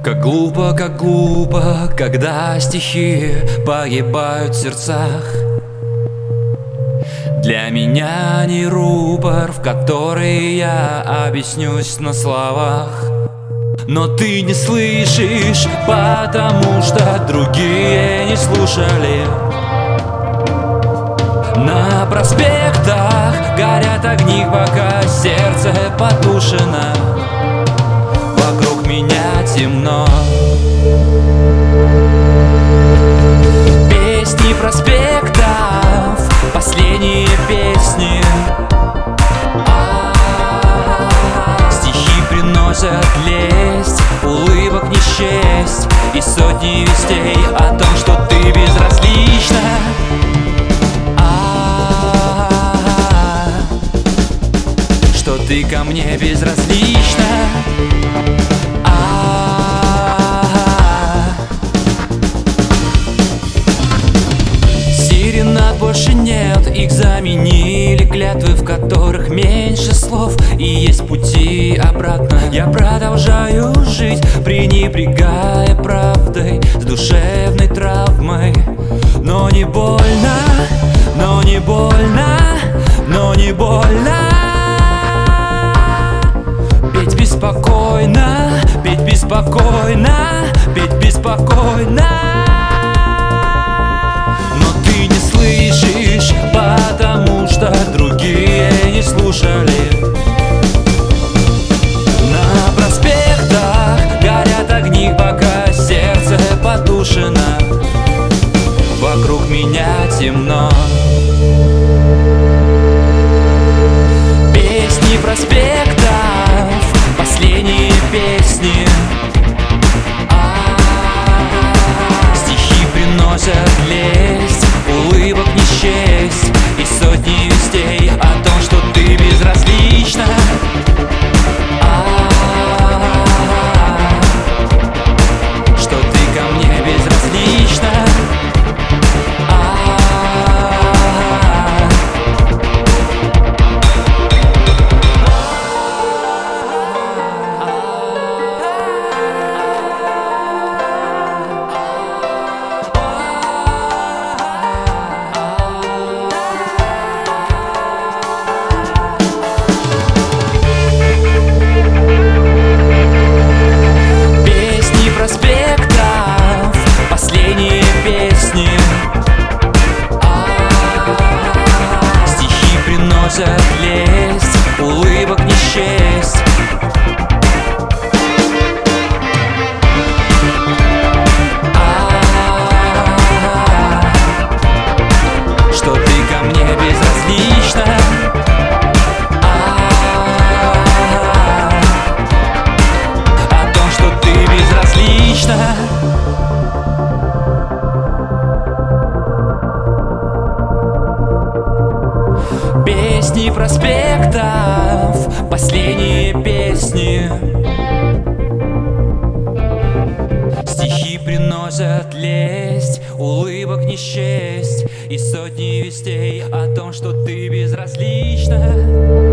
как глупо, когда стихи погибают в сердцах. Для меня не рупор, в который я объяснюсь на словах. Но ты не слышишь, потому что другие не слушали. На проспектах горят огни, пока сердце потушено. Вокруг меня темно. Песни проспектов, последние песни. Стихи приносят лесть, улыбок не счесть, и сотни вестей о том, что ты безразлична. Что ты ко мне безразлична. Сиренад больше нет, их заменили клятвы, в которых меньше слов и есть пути обратно. Я продолжаю жить, пренебрегая правдой, с душевной травмой. Но не больно, но не больно, но не больно. Петь беспокойно, петь беспокойно, петь беспокойно. Но ты не слышишь, потому что другие не слушали. На проспектах горят огни, пока сердце потушено. Вокруг меня темно. Песни проспектов, последние песни. Стихи приносят лесть, улыбок не счесть, и сотни вестей о том, что ты безразлична. Что ты ко мне безразлична. Стихи приносят лесть, улыбок не счесть. Что ты ко мне безразлична. О том, что ты безразлична. Песни проспектов, последние песни. Стихи приносят лесть, улыбок не счесть, и сотни вестей о том, что ты безразлична.